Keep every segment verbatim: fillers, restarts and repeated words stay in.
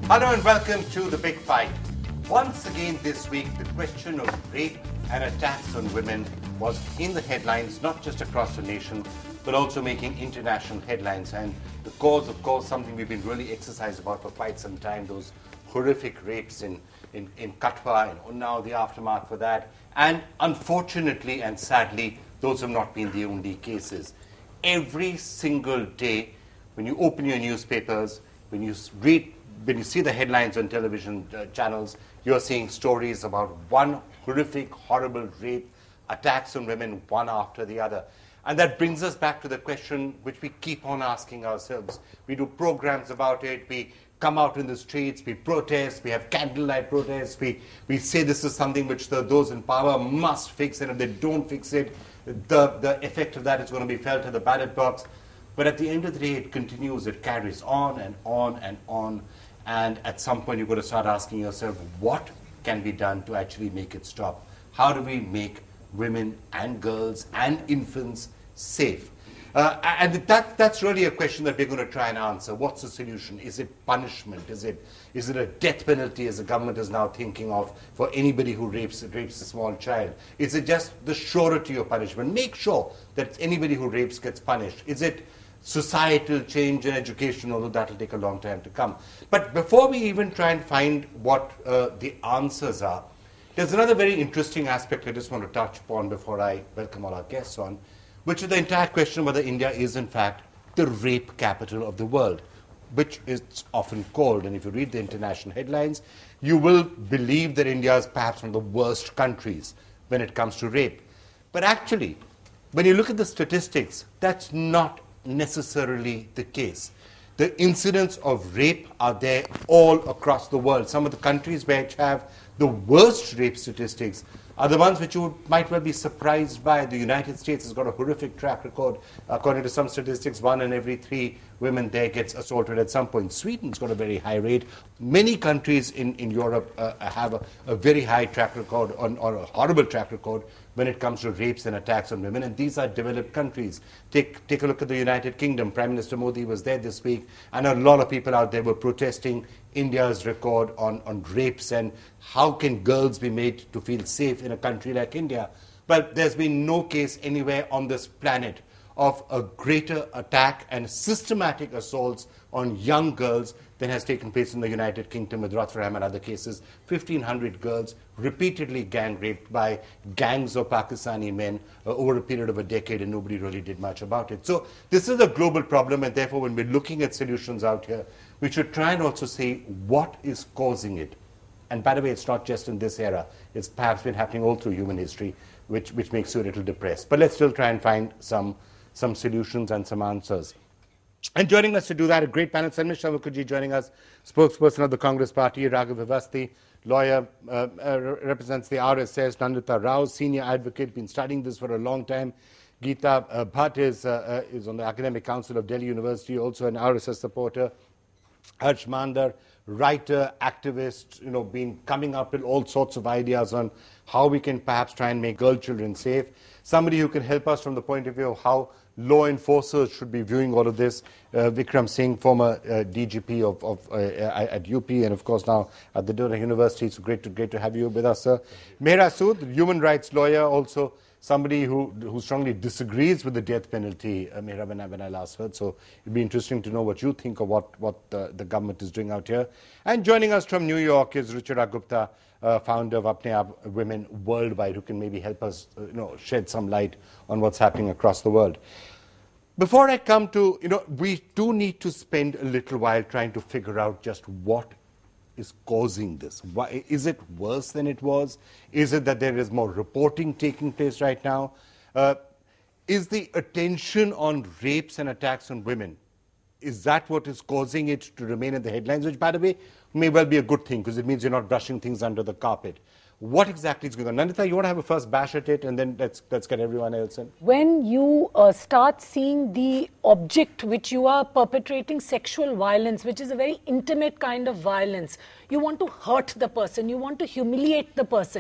Hello and welcome to The Big Fight. Once again this week, the question of rape and attacks on women was in the headlines, not just across the nation, but also making international headlines. And the cause, of course, something we've been really exercised about for quite some time, those horrific rapes in, in, in Katwa and Unnao, the aftermath for that. And unfortunately and sadly, those have not been the only cases. Every single day, when you open your newspapers, when you read, when you see the headlines on television uh, channels, you're seeing stories about one horrific, horrible rape, attacks on women, one after the other. And that brings us back to the question which we keep on asking ourselves. We do programs about it, we come out in the streets, we protest, we have candlelight protests, we, we say this is something which the, those in power must fix, and if they don't fix it, the, the effect of that is going to be felt at the ballot box. But at the end of the day, it continues, it carries on and on and on. And at some point, you've got to start asking yourself, what can be done to actually make it stop? How do we make women and girls and infants safe? Uh, and that, that's really a question that we're going to try and answer. What's the solution? Is it punishment? Is it, is it a death penalty, as the government is now thinking of, for anybody who rapes, rapes a small child? Is it just the surety of punishment? Make sure that anybody who rapes gets punished. Is it societal change and education, although that will take a long time to come? But before we even try and find what uh, the answers are, there's another very interesting aspect I just want to touch upon before I welcome all our guests on, which is the entire question whether India is in fact the rape capital of the world, which is often called. And if you read the international headlines, you will believe that India is perhaps one of the worst countries when it comes to rape. But actually, when you look at the statistics, that's not necessarily the case. The incidents of rape are there all across the world. Some of the countries which have the worst rape statistics are the ones which you might well be surprised by. The United States has got a horrific track record. According to some statistics, one in every three women there gets assaulted at some point. Sweden's got a very high rate. Many countries in, in Europe uh, have a, a very high track record, on, or a horrible track record, when it comes to rapes and attacks on women, and these are developed countries. Take, take a look at the United Kingdom. Prime Minister Modi was there this week, and a lot of people out there were protesting India's record on, on rapes and how can girls be made to feel safe in a country like India. But there's been no case anywhere on this planet of a greater attack and systematic assaults on young girls than has taken place in the United Kingdom with Rotherham and other cases. fifteen hundred girls repeatedly gang raped by gangs of Pakistani men uh, over a period of a decade, and nobody really did much about it. So this is a global problem, and therefore when we're looking at solutions out here, we should try and also say what is causing it. And by the way, it's not just in this era. It's perhaps been happening all through human history, which, which makes you a little depressed. But let's still try and find some, some solutions and some answers. And joining us to do that, a great panel. Sanmishra Mukherjee joining us, spokesperson of the Congress Party. Raghav Avasthi, lawyer, uh, uh, represents the R S S. Nandita Rao, senior advocate, been studying this for a long time. Geeta uh, Bhatt is, uh, uh, is on the Academic Council of Delhi University, also an R S S supporter. Harsh Mandar, writer, activist, you know, been coming up with all sorts of ideas on how we can perhaps try and make girl children safe. Somebody who can help us from the point of view of how law enforcers should be viewing all of this. Uh, Vikram Singh, former uh, D G P of, of uh, at U P, and of course now at the Durham University. It's great to great to have you with us, sir. Mehra Sood, human rights lawyer, also somebody who who strongly disagrees with the death penalty. Uh, Mehra, when I, when I last heard, so it'd be interesting to know what you think of what what the, the government is doing out here. And joining us from New York is Ruchira Gupta, uh, founder of Apne Aap Women Worldwide, who can maybe help us, uh, you know, shed some light on what's happening across the world. Before I come to, you know, we do need to spend a little while trying to figure out just what is causing this. Why, is it worse than it was? Is it that there is more reporting taking place right now? Uh, is the attention on rapes and attacks on women, is that what is causing it to remain in the headlines? Which, by the way, may well be a good thing, because it means you're not brushing things under the carpet. What exactly is going on? Nandita, you want to have a first bash at it, and then let's, let's get everyone else in? When you uh, start seeing the object which you are perpetrating sexual violence, which is a very intimate kind of violence, you want to hurt the person, you want to humiliate the person.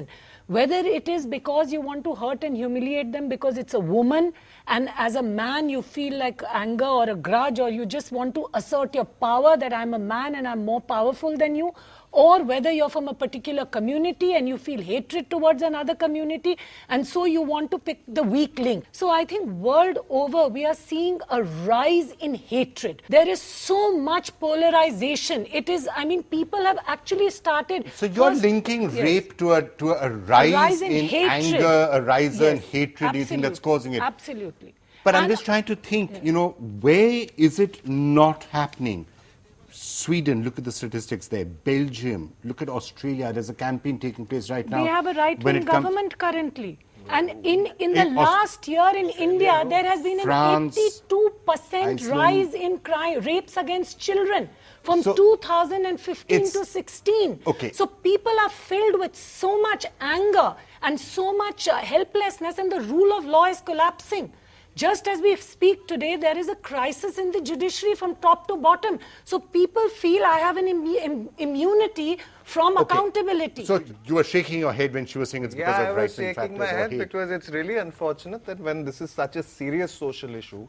whether it is because you want to hurt and humiliate them because it's a woman, and as a man you feel like anger or a grudge, or you just want to assert your power that I'm a man and I'm more powerful than you, or whether you're from a particular community and you feel hatred towards another community, and so you want to pick the weak link. So I think world over we are seeing a rise in hatred. There is so much polarization. It is, I mean, people have actually started... So you're first, linking yes. rape to a, to a rise, A rise in in hatred. anger, a rise in Yes, hatred, do you think that's causing it? Absolutely. But I'm And- just trying to think, Yes. you know, where is it not happening? Sweden, look at the statistics there. Belgium, look at Australia. There's a campaign taking place right now. They have a when right-wing it comes- government currently. And in, in the In Aus- last year in India, there has been France, an eighty-two percent Iceland. rise in crime, rapes against children from So, two thousand fifteen it's- to sixteen. Okay. So people are filled with so much anger and so much uh, helplessness, and the rule of law is collapsing. Just as we speak today, there is a crisis in the judiciary from top to bottom. So people feel I have an immu- im- immunity from Okay. accountability. So you were shaking your head when she was saying it's because Yeah, I of was right-wing shaking factors my or head hate. because it's really unfortunate that when this is such a serious social issue,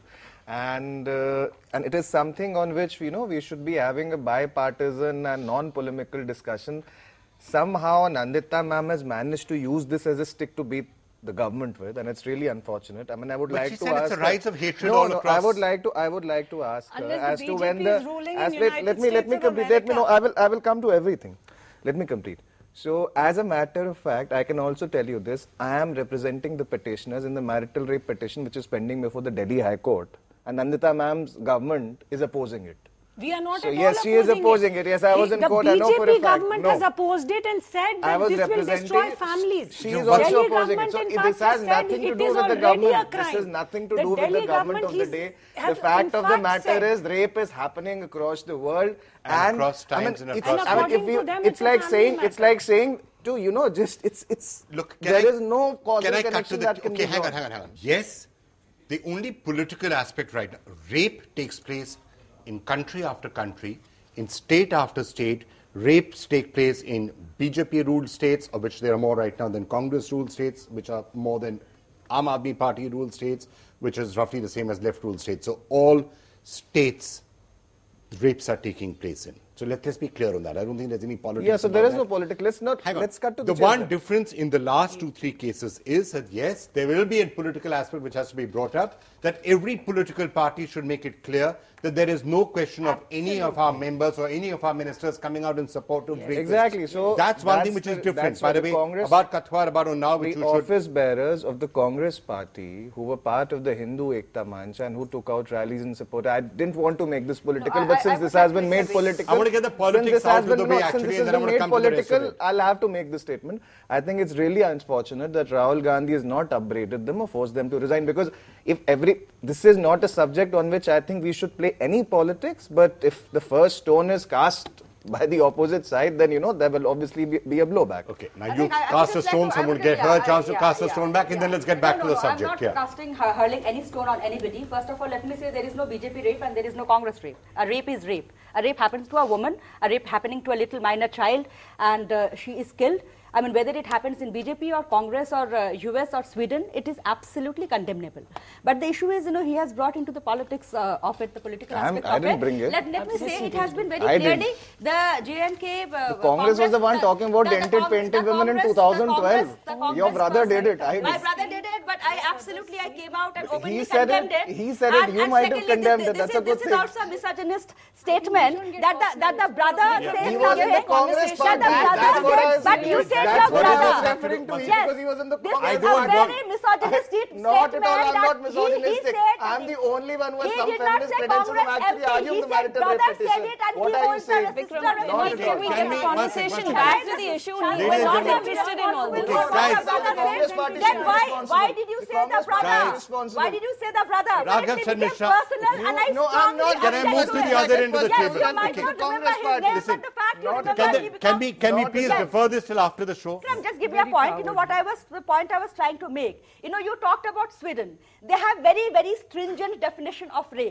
and uh, and it is something on which, you know, we should be having a bipartisan and non-polemical discussion. Somehow Nandita ma'am has managed to use this as a stick to beat the government with, and it's really unfortunate. I mean, I would But like she to said ask it's a her- rise of hatred no, all no, across. I would like to. I would like to ask her Unless the as to B J P when the. is ruling in as let, United let me let States me of complete. Let me know. America. I will I will come to everything. Let me complete. So, as a matter of fact, I can also tell you this. I am representing the petitioners in the marital rape petition, which is pending before the Delhi High Court, and Nandita ma'am's government is opposing it. We are not So at yes, all she is opposing opposing it. Yes, I was in the court, I know for a B J P fact. government No. has opposed it and said I that was this will representing- destroy families. She The is also Delhi opposing it. government, So in it- fact, this has said nothing to it do is with the already government. a crime. This has nothing to The do with Delhi the government of the government day. is- The has fact in of the fact matter said- is rape is happening across the world And across I mean, times and it's- across I mean, according if to you, them, it's it's a like family saying it's matter. like saying to, you know, just it's it's Look, can there I- is no causal can I cut to connection the, that can okay, be hang on, drawn. hang on, hang on. Yes, the only political aspect right now, rape takes place in country after country, in state after state. Rapes take place in B J P-ruled states, of which there are more right now than Congress-ruled states, which are more than Aam Aadmi Party-ruled states, which is roughly the same as left-ruled states. So all states, rapes are taking place in. So let, let's be clear on that. I don't think there's any politics. Yeah, so there about is that. no political. Let's not. Hang on. Let's cut to the, the chase one then. difference in the last two, three cases is that, yes, there will be a political aspect which has to be brought up, that every political party should make it clear that there is no question of any of our members or any of our ministers coming out in support of rapists. Exactly. So that's one that's thing which is the- different. that's By what the the way, Congress- about Kathwar, about Unnao, which The you should... office bearers of the Congress party who were part of the Hindu Ekta Manch and who took out rallies in support. I didn't want to make this political, No, I- but I- since I this would has like been to made say- political, I want to get the since politics this out has of the been- way, no, actually, since this and has then I been want to made come to the rest of political, it. I'll have to make this statement. I think it's really unfortunate that Rahul Gandhi has not upbraided them or forced them to resign, because if every this is not a subject on which I think we should play any politics, but if the first stone is cast by the opposite side, then, you know, there will obviously be, be a blowback. Okay, now I you think I- I cast a would just stone, like to- I someone would get just- her yeah, chance to yeah, cast a yeah, stone back, and yeah. then let's get No, back no, to the no, subject. I'm not Yeah. casting, hur- hurling any stone on anybody. First of all, let me say there is no B J P rape and there is no Congress rape. A rape is rape. A rape happens to a woman, a rape happening to a little minor child, and uh, she is killed. I mean, whether it happens in B J P or Congress or uh, U S or Sweden, it is absolutely condemnable. But the issue is, you know, he has brought into the politics uh, of it, the political I'm- aspect I of didn't it. bring it. Let, let me say, it has been very I clearly, didn't. the J and K... Uh, The Congress was the one the- talking about the- the dented Congress- painted the women in Congress- two thousand twelve. the Congress- the Congress Your brother person- did it, I My did. brother did it, but I absolutely, I came out and openly He said it, condemned it. he said it, And- you and might have secondly, condemned this, it, that's this a is, good this thing. is also a misogynist statement that the, that the brother says He was in the something. Congress That party. the brother That's what I said, was but you saying. said That's your what I was brother. referring to. He- Yes. because he was in the This Congress is a party. very misogynistic statement. Not at all, I'm that not he- misogynistic. He said I'm the only one with he some did not feminist say credentials. I'm Congress actually M P. arguing He the said marital brother rape said petition. it and What he are you holds the saying? sister Not of at a all. Can we Can get we- a one conversation second, back Shall to I- the issue? shall I- We're Ladies and not gentlemen. interested in all this. Okay, What guys. the brother The Congress said, party then should be why, responsible. why did you The say the Congress party brother? is responsible. Why did you say the brother? Raghav But it became Chandra Shah. personal, and I No, I'm strongly not. Can I object move to the other end of the yes, table? you might Okay. not The remember Congress his party. name, Listen, but the fact you not- remember Can, he they, become- can we can we Not please at all. defer this till after the show? Vikram, just give me a point. You know what I was, the point I was trying to make. You know, you talked about Sweden. They have very, very stringent definition of rape.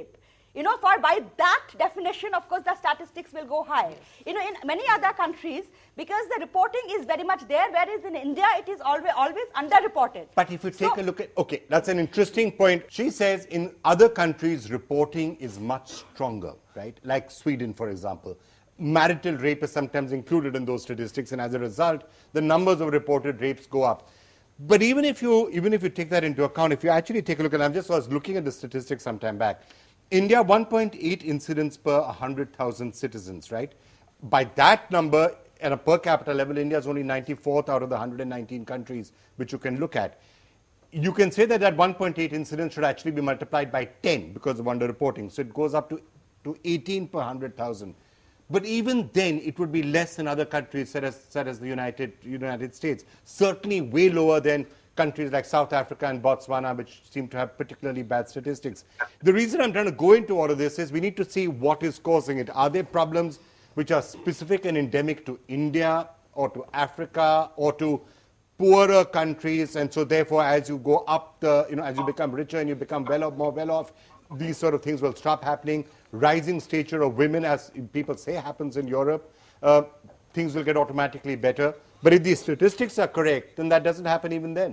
You know, for by that definition, of course, the statistics will go high. You know, in many other countries, because the reporting is very much there, whereas in India, it is always, always underreported. But if you take so, a look at, okay, that's an interesting point. She says in other countries, reporting is much stronger, right? Like Sweden, for example. Marital rape is sometimes included in those statistics, and as a result, the numbers of reported rapes go up. But even if you, even if you take that into account, if you actually take a look at, I just was looking at the statistics some time back, India, one point eight incidents per one hundred thousand citizens, right? By that number, at a per capita level, India is only ninety-fourth out of the one hundred nineteen countries which you can look at. You can say that that one point eight incidents should actually be multiplied by ten because of underreporting. So it goes up to, to eighteen per one hundred thousand. But even then, it would be less than other countries, such as, such as the United, United States. Certainly way lower than countries like South Africa and Botswana, which seem to have particularly bad statistics. The reason I'm trying to go into all of this is we need to see what is causing it. Are there problems which are specific and endemic to India or to Africa or to poorer countries? And so therefore, as you go up the, you know, as you become richer and you become well off, more well off, these sort of things will stop happening. Rising stature of women, as people say happens in Europe, uh, things will get automatically better. But if these statistics are correct, then that doesn't happen even then.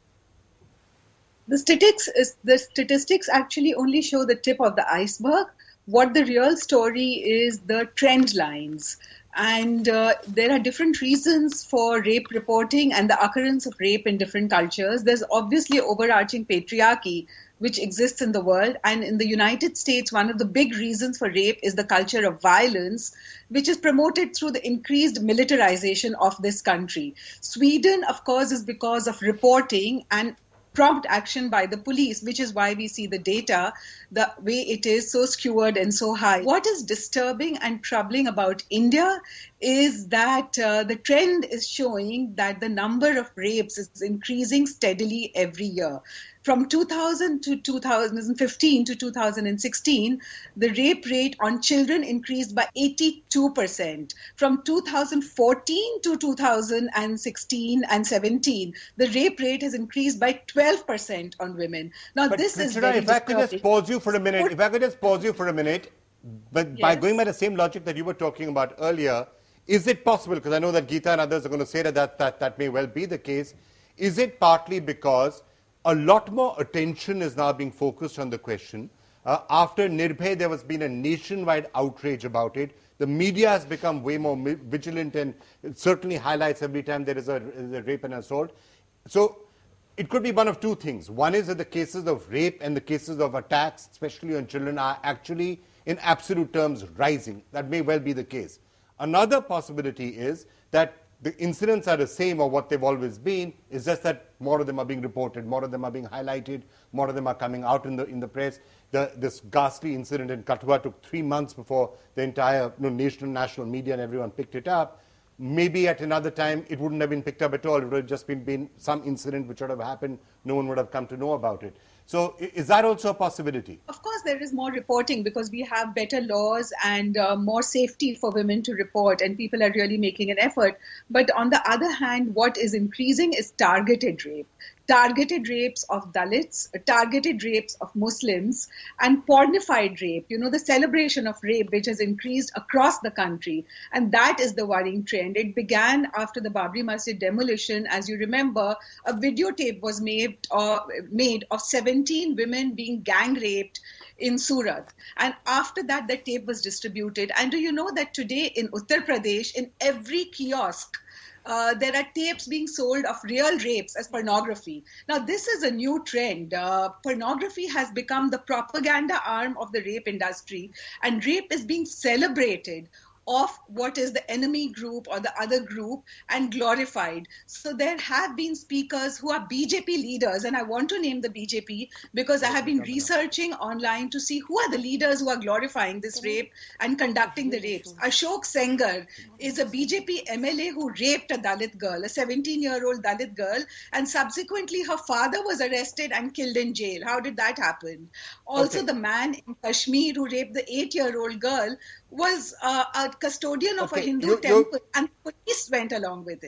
The statistics, is, the statistics actually only show the tip of the iceberg. What the real story is the trend lines. And uh, there are different reasons for rape reporting and the occurrence of rape in different cultures. There's obviously overarching patriarchy which exists in the world. And in the United States, one of the big reasons for rape is the culture of violence, which is promoted through the increased militarization of this country. Sweden, of course, is because of reporting and prompt action by the police, which is why we see the data the way it is, so skewed and so high. What is disturbing and troubling about India is that uh, the trend is showing that the number of rapes is increasing steadily every year. From two thousand to two thousand fifteen to two thousand sixteen, the rape rate on children increased by eighty-two percent. From two thousand fourteen to two thousand sixteen and seventeen, the rape rate has increased by twelve percent on women. Now, but this Krichana, is very if I could just pause you for a minute, if I could just pause you for a minute, but yes. By going by the same logic that you were talking about earlier, is it possible, because I know that Geeta and others are going to say that that, that that may well be the case, is it partly because a lot more attention is now being focused on the question? Uh, after Nirbhay, there has been a nationwide outrage about it. The media has become way more vigilant and it certainly highlights every time there is a, a rape and assault. So it could be one of two things. One is that the cases of rape and the cases of attacks, especially on children, are actually in absolute terms rising. That may well be the case. Another possibility is that the incidents are the same or what they've always been. It's just that more of them are being reported, more of them are being highlighted, more of them are coming out in the in the press. The, this ghastly incident in Kathua took three months before the entire you know, national, national media and everyone picked it up. Maybe at another time it wouldn't have been picked up at all. It would have just been, been some incident which would have happened. No one would have come to know about it. So is that also a possibility? Of course, there is more reporting because we have better laws and uh, more safety for women to report, and people are really making an effort. But on the other hand, what is increasing is targeted rape. Targeted rapes of Dalits, targeted rapes of Muslims, and pornified rape, you know, the celebration of rape, which has increased across the country. And that is the worrying trend. It began after the Babri Masjid demolition. As you remember, a videotape was made, uh, made of seventeen women being gang raped in Surat. And after that, the tape was distributed. And do you know that today in Uttar Pradesh, in every kiosk, Uh, there are tapes being sold of real rapes as pornography. Now, this is a new trend. Uh, pornography has become the propaganda arm of the rape industry, and rape is being celebrated of what is the enemy group or the other group and glorified. So there have been speakers who are B J P leaders, and I want to name the B J P because I have been researching online to see who are the leaders who are glorifying this rape and conducting the rapes. Ashok Sengar is a B J P M L A who raped a Dalit girl, a seventeen-year-old Dalit girl, and subsequently her father was arrested and killed in jail. How did that happen? Also, okay. The man in Kashmir who raped the eight-year-old girl was uh, a custodian of okay. a Hindu you, temple, and police went along with it.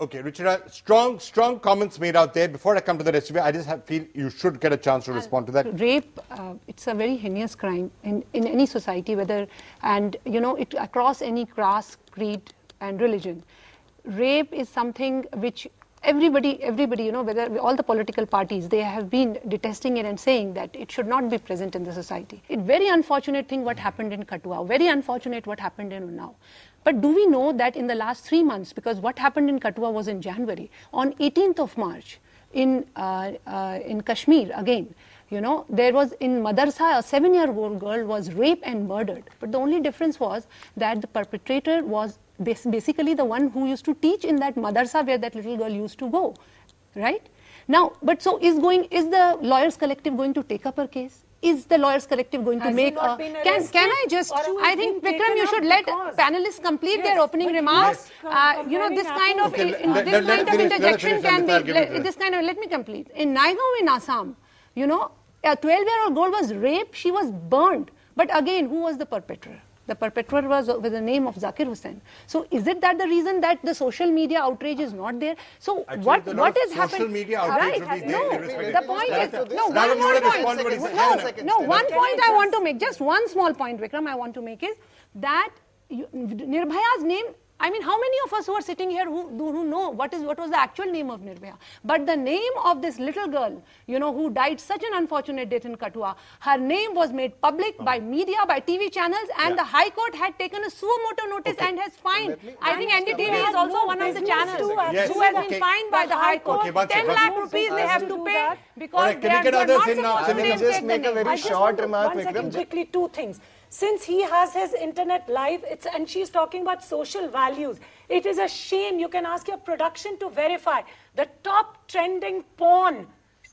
Okay, Ruchira, strong, strong comments made out there. Before I come to the rest of you, I just have, feel you should get a chance to respond to that. Rape, uh, it's a very heinous crime in, in any society, whether, and you know, it across any class, creed and religion. Rape is something which everybody, everybody, you know, whether all the political parties, they have been detesting it and saying that it should not be present in the society. It's very unfortunate thing what happened in Kathua, very unfortunate what happened in Unnao. But do we know that in the last three months, because what happened in Kathua was in January, on eighteenth of March in, uh, uh, in Kashmir again, you know, there was in Madarsa, a seven-year-old girl was raped and murdered. But the only difference was that the perpetrator was basically the one who used to teach in that Madarsa where that little girl used to go, right? Now, but so is going, is the lawyers collective going to take up her case? Is the lawyers collective going Has to make a, can, can I just, I think, Vikram, you should let panelists complete yes, their opening remarks. Uh, you know, this kind of, okay, in, let, this let, kind let of finish, interjection can be, let, this kind of, let me complete. In Naigaon in Assam, you know, a twelve-year-old girl was raped, she was burned. But again, who was the perpetrator? The perpetrator was with the name of Zakir Hussain. So is it that the reason that the social media outrage is not there? So Actually, what what is social happening? Social media outrage right? will be no, there. the point is no. One, One more point. point. No, no. One point I want to make. Just one small point, Vikram. I want to make is that you, Nirbhaya's name. I mean, how many of us who are sitting here who, who know what is what was the actual name of Nirbhaya? But the name of this little girl, you know, who died such an unfortunate death in Kathua, her name was made public by media, by T V channels, and yeah. the High Court had taken a suo motu notice okay. and has fined. Me, I think N D T V is also no one of the business channels to Yes. who has okay. been fined by the High Court. Okay, ten second. lakh rupees they have to pay because right, they can are, we get they are others not in now? supposed I to will take just the make a name. very I just short want to- remark, one second, Vikram. quickly, two things. Since he has his internet live, it's, and she's talking about social values, it is a shame. You can ask your production to verify. The top trending porn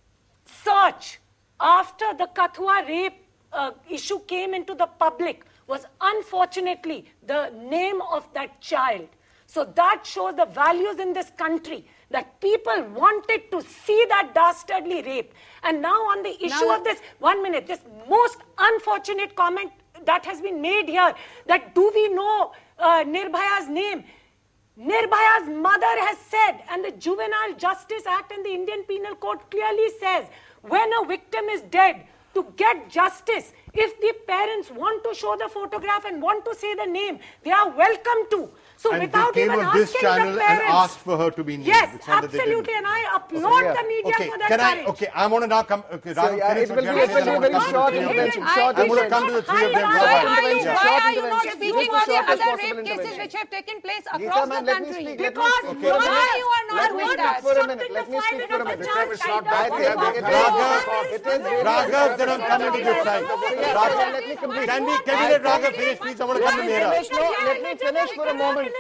search after the Kathua rape uh, issue came into the public was unfortunately the name of that child. So that shows the values in this country, that people wanted to see that dastardly rape. And now on the issue Now, of this, one minute, this most unfortunate comment that has been made here, that do we know uh, Nirbhaya's name? Nirbhaya's mother has said, and the Juvenile Justice Act and the Indian Penal Code clearly says, when a victim is dead, to get justice, if the parents want to show the photograph and want to say the name, they are welcome to. So and without they came even on this asking channel the parents, and asked for her to be named. yes, It's not that they absolutely, didn't. and I applaud yeah. the media Okay, for that can courage. I? Okay, I want to now come. Okay, So, Raghav, yeah, finish it what will you be have to say, actually then a I very want to short come to the three of them. intervention. I- Short I'm going to intervention. come to the three of them. Why Go are ahead. you, Short why are you not intervention. speaking Just on the short as other possible rape cases intervention. which have taken place Geeta, across ma'am, the let me country? speak. Let me Because speak for a why minute. you are not Let me doing speak that? for a minute. Let me speak for a minute. I think it is Raghav, it is really Raghav, then I'm coming to this side. Yes, Raghav, let me complete. Can we, can we let Raghav finish, please? I want to come to Mera. finish. No, let me finish for a moment.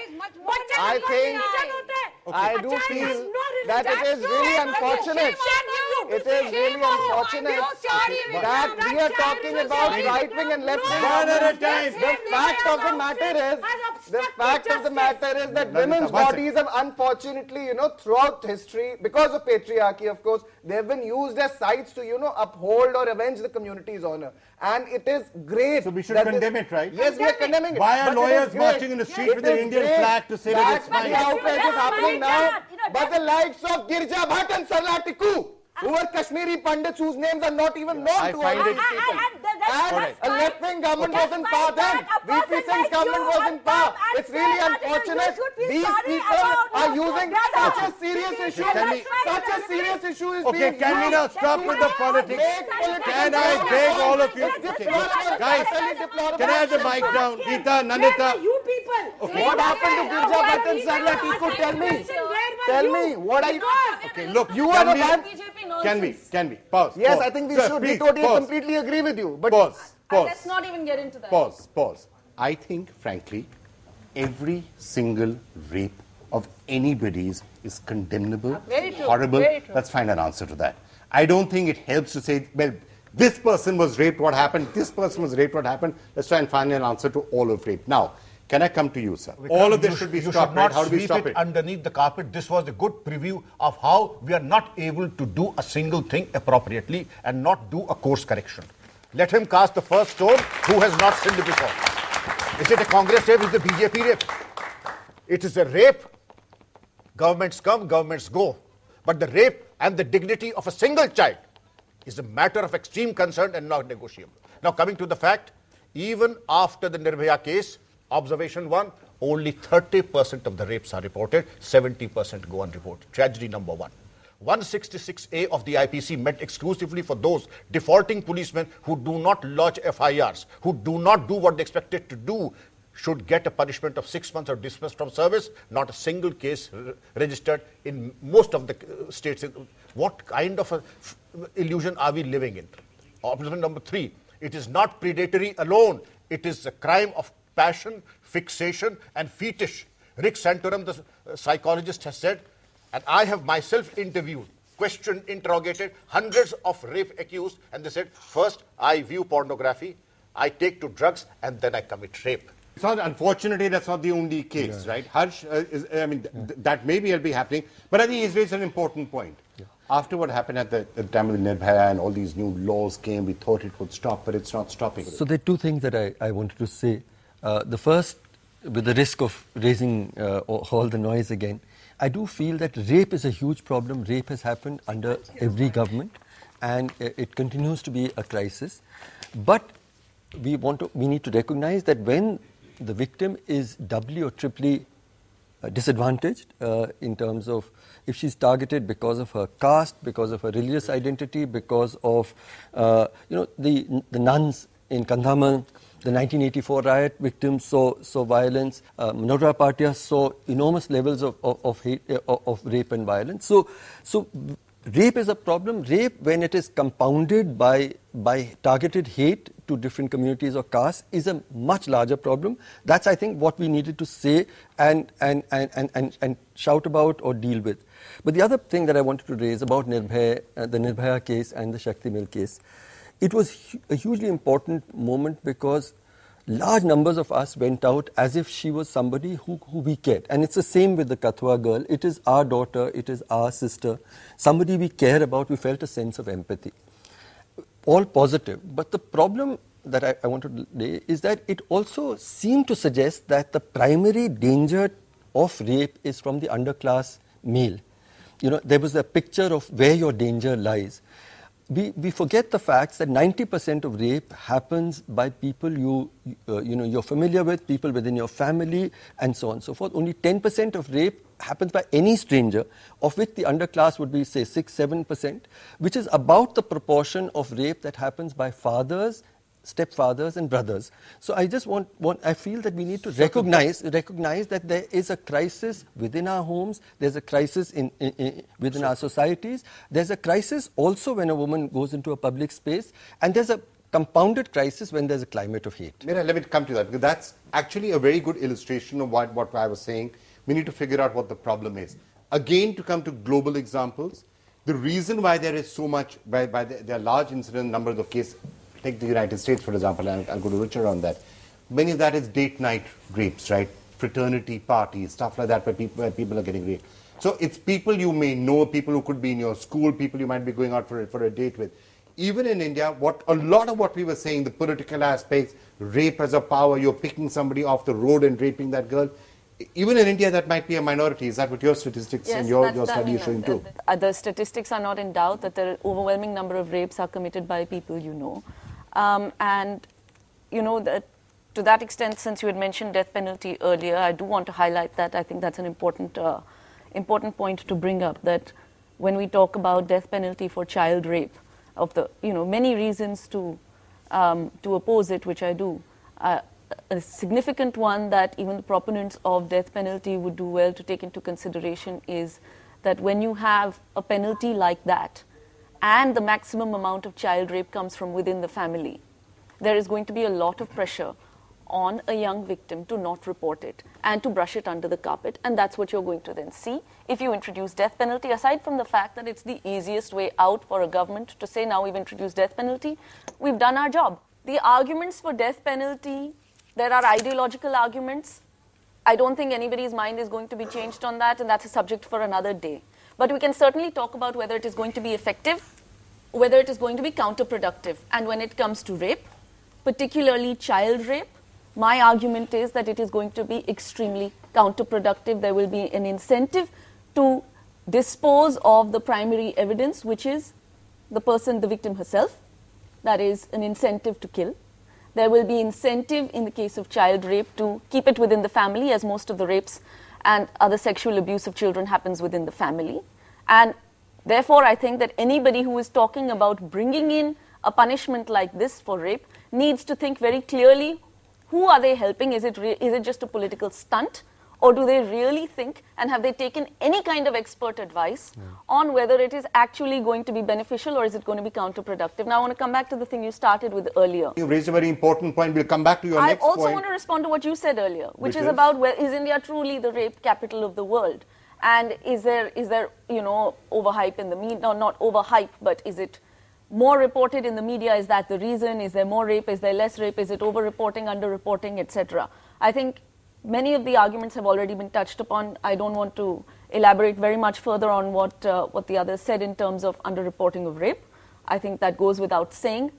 I think I do feel that it is really unfortunate. It is really unfortunate that we are talking about right wing and left wing. One at a time. The fact of the matter is, the fact of the matter is that Lalita, women's one bodies have unfortunately, you know, throughout history, because of patriarchy, of course, they have been used as sites to, you know, uphold or avenge the community's honor. And it is great. So we should that condemn this, it, right? Yes, we are condemning it. Why are But it lawyers is great. marching in the street It with the is Indian great flag to say that it's that fine? the outrage is happening now, You know, but the likes of Girja Bhatt and Sarla Tikku, who are Kashmiri Pandits whose names are not even known I to find ordinary it- people. And- and that- that's- And that's a fine. left-wing government Okay. was in That's power fine, then. but a V P person Singh's like government you was and in power. Tom and It's really Sam, you unfortunate should feel these sorry people about are your using brother. such a serious issue. Can we- Such a serious issue is Okay, being can we used now stop to with the politics? make political Can I points. beg all of you? It's Okay, deplorable. guys, Utterly deplorable. can I have the mic down? Geeta, Nandita. You people. Okay. What happened to Girja Bhatt and Sarla Tikku? Tell me. Tell me. What are you... Okay, look, You can are the we- one... Can we? Can we? Pause. Yes, pause. I think we Sir, should. We please, totally pause. completely agree with you. But Pause. Pause. Let's not even get into that. Pause. Pause. I think, frankly, every single rape of anybody's is condemnable, Very true, horrible. very true. Let's find an answer to that. I don't think it helps to say, well, this person was raped, what happened? This person was raped, what happened? Let's try and find an answer to all of rape. Now, can I come to you, sir? All of this You should be you stopped, should right? not How do we sweep stop it it? underneath the carpet. This was a good preview of how we are not able to do a single thing appropriately and not do a course correction. Let him cast the first stone who has not sinned before. Is it a Congress rape? Is it a B J P rape? It is a rape Governments come, governments go. But the rape and the dignity of a single child is a matter of extreme concern and not negotiable. Now, coming to the fact, even after the Nirbhaya case, observation one, only thirty percent of the rapes are reported, seventy percent go unreported. Tragedy number one. one sixty-six A of the I P C meant exclusively for those defaulting policemen who do not lodge F I Rs, who do not do what they expected to do, should get a punishment of six months or dismissed from service. Not a single case re registered in most of the uh, states. What kind of a illusion are we living in? Observation number three, it is not predatory alone. It is a crime of passion, fixation and fetish. Rick Santorum, the uh, psychologist, has said, and I have myself interviewed, questioned, interrogated hundreds of rape accused, and they said, first I view pornography, I take to drugs, and then I commit rape. It's not, unfortunately, that's not the only case, yeah. right? Harsh, uh, is, I mean, th yeah. that may be be happening, but I think he's raised an important point. Yeah. After what happened at the, at the time of the Nirbhaya and all these new laws came, we thought it would stop, but it's not stopping. So there are two things that I, I wanted to say. Uh, the first, with the risk of raising uh, all the noise again, I do feel that rape is a huge problem. Rape has happened under every government, and it continues to be a crisis. But we want to, we need to recognize that when the victim is doubly or triply uh, disadvantaged uh, in terms of if she's targeted because of her caste, because of her religious identity, because of uh, you know the the nuns in Kandhamal, the nineteen eighty-four riot victims saw saw violence. Uh, Manohara Patia saw enormous levels of of, of, hate, uh, of rape and violence. So so. Rape is a problem. Rape, when it is compounded by by targeted hate to different communities or castes, is a much larger problem. That's, I think, what we needed to say and and, and, and, and and shout about or deal with. But the other thing that I wanted to raise about Nirbhaya, uh, the Nirbhaya case and the Shakti Mill case, it was hu a hugely important moment because large numbers of us went out as if she was somebody who, who we cared. And it's the same with the Kathua girl. It is our daughter, it is our sister, somebody we care about. We felt a sense of empathy. All positive. But the problem that I, I want to lay is that it also seemed to suggest that the primary danger of rape is from the underclass male. You know, there was a picture of where your danger lies. We, we forget the facts that ninety percent of rape happens by people you, uh, you know, you're familiar with, people within your family, and so on and so forth. Only ten percent of rape happens by any stranger, of which the underclass would be, say, six, seven percent, which is about the proportion of rape that happens by fathers, stepfathers and brothers. So I just want, want I feel that we need to recognize recognize that there is a crisis within our homes, there's a crisis in, in, in within our societies, there's a crisis also when a woman goes into a public space, and there's a compounded crisis when there's a climate of hate. Mira, let me come to that, because that's actually a very good illustration of what, what I was saying. We need to figure out what the problem is. Again, to come to global examples, the reason why there is so much, why, why there are large incident numbers of cases. Take the United States, for example, and I'll go to Richard on that. Many of that is date night rapes, right? Fraternity parties, stuff like that, where people, where people are getting raped. So it's people you may know, people who could be in your school, people you might be going out for a, for a date with. Even in India, what a lot of what we were saying, the political aspects, rape as a power, you're picking somebody off the road and raping that girl. Even in India, that might be a minority. Is that what your statistics yes, and your, your study is showing too? The, the statistics are not in doubt that the overwhelming number of rapes are committed by people you know. Um, and, you know, that to that extent, since you had mentioned death penalty earlier, I do want to highlight that. I think that's an important, uh, important point to bring up, that when we talk about death penalty for child rape, of the, you know, many reasons to, um, to oppose it, which I do, uh, a significant one that even the proponents of death penalty would do well to take into consideration is that when you have a penalty like that, and the maximum amount of child rape comes from within the family, there is going to be a lot of pressure on a young victim to not report it and to brush it under the carpet, and that's what you're going to then see if you introduce death penalty. Aside from the fact that it's the easiest way out for a government to say, now we've introduced death penalty, we've done our job. The arguments for death penalty, there are ideological arguments. I don't think anybody's mind is going to be changed on that, and that's a subject for another day. But we can certainly talk about whether it is going to be effective, whether it is going to be counterproductive. And when it comes to rape, particularly child rape, my argument is that it is going to be extremely counterproductive. There will be an incentive to dispose of the primary evidence, which is the person, the victim herself. That is an incentive to kill. There will be incentive in the case of child rape to keep it within the family, as most of the rapes and other sexual abuse of children happens within the family. And therefore, I think that anybody who is talking about bringing in a punishment like this for rape needs to think very clearly, who are they helping? Is it, re- is it just a political stunt? Or do they really think, and have they taken any kind of expert advice yeah. on whether it is actually going to be beneficial or is it going to be counterproductive? Now, I want to come back to the thing you started with earlier. You raised a very important point. We'll come back to your I next point. I also want to respond to what you said earlier, which, which is, is about, where, is India truly the rape capital of the world? And is there, is there you know, overhype in the media? No, not overhype, but is it more reported in the media? Is that the reason? Is there more rape? Is there less rape? Is it over-reporting, under-reporting, et cetera? I think many of the arguments have already been touched upon. I don't want to elaborate very much further on what, uh, what the others said in terms of under-reporting of rape. I think that goes without saying.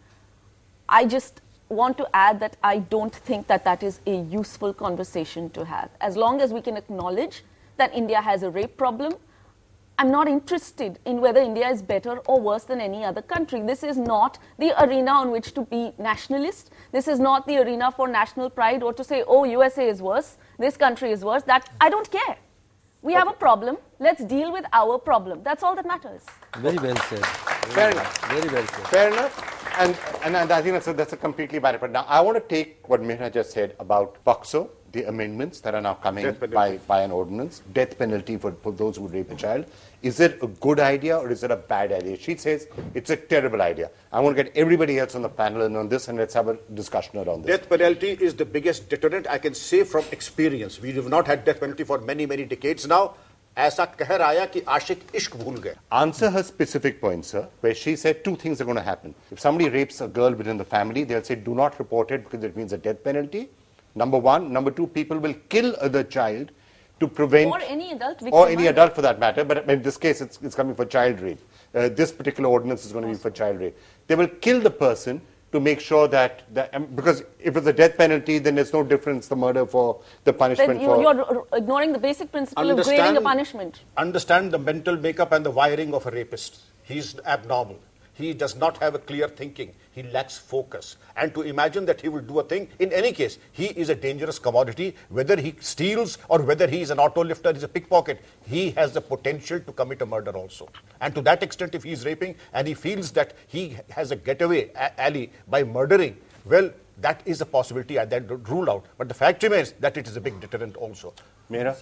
I just want to add that I don't think that that is a useful conversation to have. As long as we can acknowledge that India has a rape problem, I'm not interested in whether India is better or worse than any other country. This is not the arena on which to be nationalist. This is not the arena for national pride or to say, oh, U S A is worse, this country is worse. That I don't care. We okay. have a problem. Let's deal with our problem. That's all that matters. Very well said. Very Fair well. enough. Very well said. Fair enough. And, and, and I think that's a, that's a completely valid point. Now, I want to take what Mehra just said about POCSO, the amendments that are now coming by, by an ordinance, death penalty for, for those who rape a child. Is it a good idea or is it a bad idea? She says it's a terrible idea. I want to get everybody else on the panel and on this, and let's have a discussion around this. Death penalty is the biggest deterrent, I can say from experience. We have not had death penalty for many, many decades now. ऐसा कहर आया कि आशिक इश्क भूल गए. Answer her specific point, sir, where she said two things are going to happen. If somebody rapes a girl within the family, they'll say do not report it because it means a death penalty. Number one. Number two, people will kill the child to prevent... Or any adult victim. Or any adult for that matter, but in this case it's, it's coming for child rape. Uh, this particular ordinance is going to be for child rape. They will kill the person to make sure that, that um, because if it's a death penalty, then there's no difference, the murder for the punishment you, for... You're ignoring the basic principle understand, of grading a punishment. Understand the mental makeup and the wiring of a rapist. He's abnormal. He does not have a clear thinking. He lacks focus. And to imagine that he will do a thing, in any case, he is a dangerous commodity. Whether he steals or whether he is an auto lifter, he's a pickpocket, he has the potential to commit a murder also. And to that extent, if he is raping and he feels that he has a getaway alley by murdering, well, that is a possibility and that ruled out. But the fact remains that it is a big deterrent also. Mehra?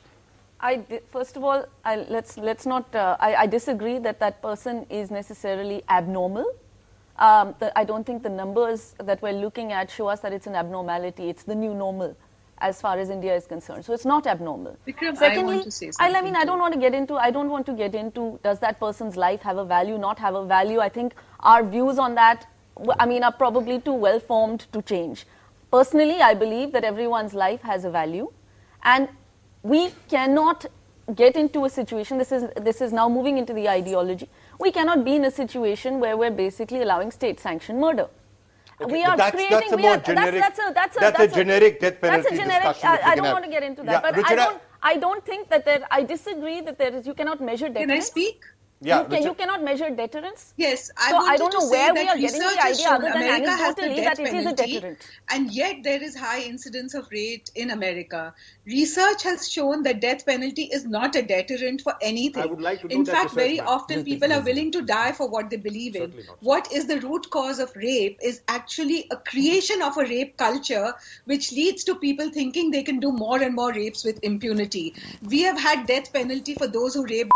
I di- first of all, I, let's let's not. Uh, I, I disagree that that person is necessarily abnormal. Um, the, I don't think the numbers that we're looking at show us that it's an abnormality. It's the new normal, as far as India is concerned. So it's not abnormal. Vikram, Secondly, I want to say something. I, I mean, I don't want to get into. I don't want to get into. Does that person's life have a value? Not have a value? I think our views on that, I mean, are probably too well formed to change. Personally, I believe that everyone's life has a value, and we cannot get into a situation, this is this is now moving into the ideology, we cannot be in a situation where we're basically allowing state-sanctioned murder. Okay, we are that's, creating, that's a we more are, generic, that's, that's a, that's a, that's that's a generic death penalty that's a generic, discussion. I, I don't want to get into that, yeah, but Richard, I don't, I don't think that there, I disagree that there is, you cannot measure deterrence. Can I speak? Yeah, you, can, you cannot measure deterrence. Yes, I so I don't know where we are getting the idea other than anecdotally that it is a deterrent. And yet there is high incidence of rape in America. Research has shown that death penalty is not a deterrent for anything. I would like to do in that fact, research, very ma'am. often Yes, people yes, are willing to die for what they believe in. Certainly not. What is the root cause of rape is actually a creation of a rape culture which leads to people thinking they can do more and more rapes with impunity. We have had death penalty for those who rape.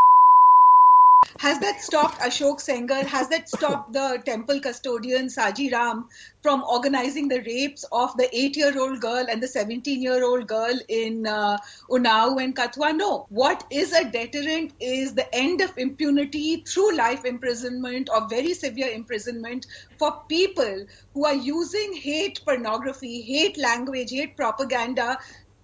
Has that stopped Ashok Sengar? Has that stopped the temple custodian Saji Ram from organizing the rapes of the eight-year-old girl and the seventeen-year-old girl in uh, Unnao and Kathua? No. What is a deterrent is the end of impunity through life imprisonment or very severe imprisonment for people who are using hate pornography, hate language, hate propaganda